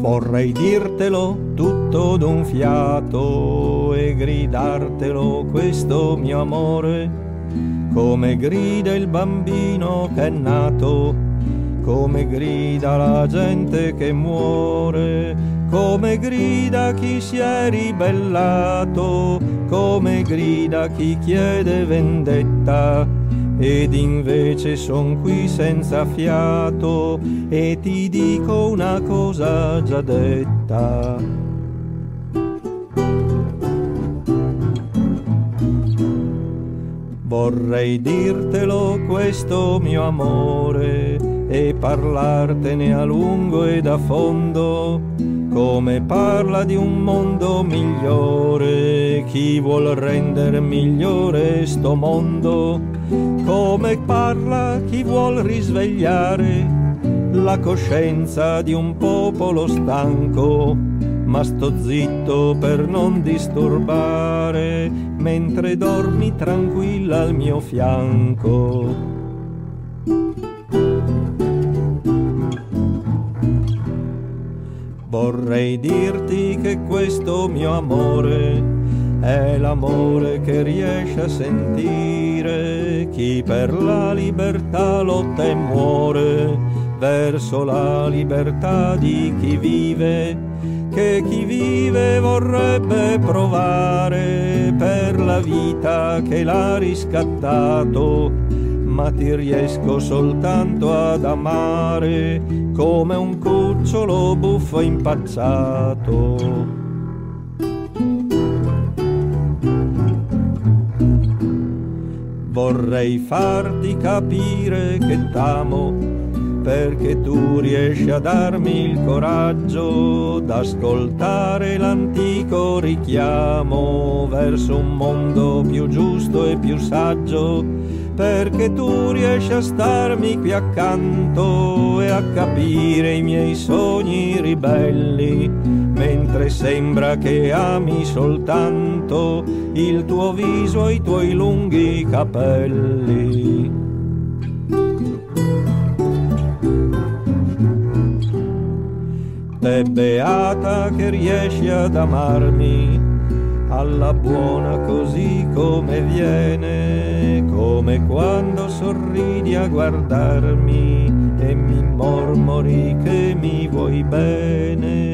Vorrei dirtelo tutto d'un fiato e gridartelo questo mio amore, come grida il bambino che è nato, come grida la gente che muore, come grida chi si è ribellato, come grida chi chiede vendetta. Ed invece son qui senza fiato e ti dico una cosa già detta. Vorrei dirtelo questo mio amore e parlartene a lungo ed a fondo, come parla di un mondo migliore chi vuol rendere migliore sto mondo, come parla chi vuol risvegliare la coscienza di un popolo stanco, ma sto zitto per non disturbare mentre dormi tranquilla al mio fianco. Vorrei dirti che questo mio amore è l'amore che riesce a sentire chi per la libertà lotta e muore, verso la libertà di chi vive, che chi vive vorrebbe provare per la vita che l'ha riscattato, ma ti riesco soltanto ad amare come un cucciolo buffo impacciato. Vorrei farti capire che t'amo, perché tu riesci a darmi il coraggio d'ascoltare l'antico richiamo verso un mondo più giusto e più saggio, perché tu riesci a starmi qui accanto e a capire i miei sogni ribelli, mentre sembra che ami soltanto il tuo viso e i tuoi lunghi capelli. Te beata che riesci ad amarmi alla buona così come viene, come quando sorridi a guardarmi e mi mormori che mi vuoi bene.